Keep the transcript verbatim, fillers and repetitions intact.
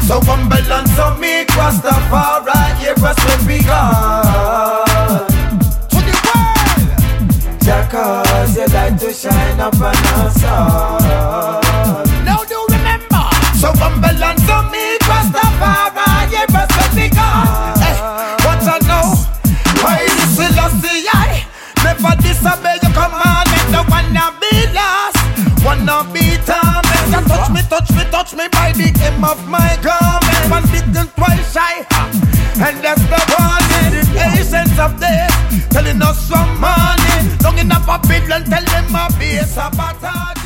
So humble and so meek, Rastafari, hear us when we God. To the world, Jah cause your light to shine upon us all. Now do remember, so humble and so meek, Rastafari, hear us when we God. Hey, what I know, I listen, I see, I never disobey your commandment. No one not be lost, one not be tormented. You touch me, touch me, touch me by the hem of my garment. One little twice shy, and that's the warning. The patience of death, telling us some money. Long enough for people and tell them my base a pattern.